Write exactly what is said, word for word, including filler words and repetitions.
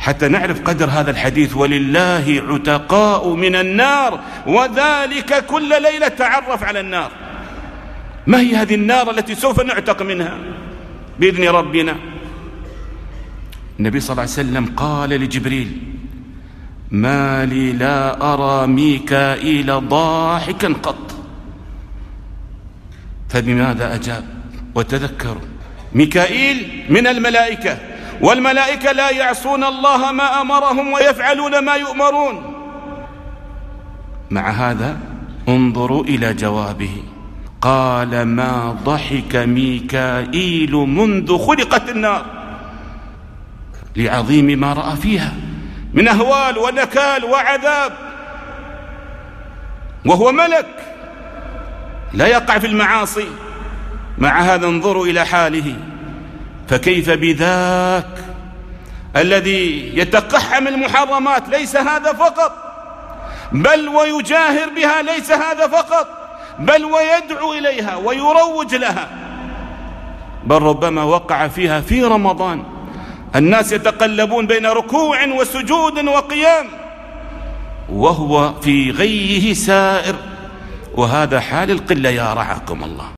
حتى نعرف قدر هذا الحديث: ولله عتقاء من النار وذلك كل ليلة. تعرف على النار، ما هي هذه النار التي سوف نعتق منها بإذن ربنا؟ النبي صلى الله عليه وسلم قال لجبريل: ما لي لا أرى ميكائيل ضاحكا قط. فبماذا أجاب؟ وتذكروا ميكائيل من الملائكة، والملائكة لا يعصون الله ما أمرهم ويفعلون ما يؤمرون. مع هذا انظروا إلى جوابه، قال: ما ضحك ميكائيل منذ خلقت النار، لعظيم ما رأى فيها من أهوال ونكال وعذاب، وهو ملك لا يقع في المعاصي. مع هذا انظروا إلى حاله، فكيف بذاك الذي يتقحم المحرمات؟ ليس هذا فقط، بل ويجاهر بها. ليس هذا فقط، بل ويدعو إليها ويروج لها، بل ربما وقع فيها في رمضان. الناس يتقلبون بين ركوع وسجود وقيام وهو في غيه سائر، وهذا حال القلة يا رعاكم الله.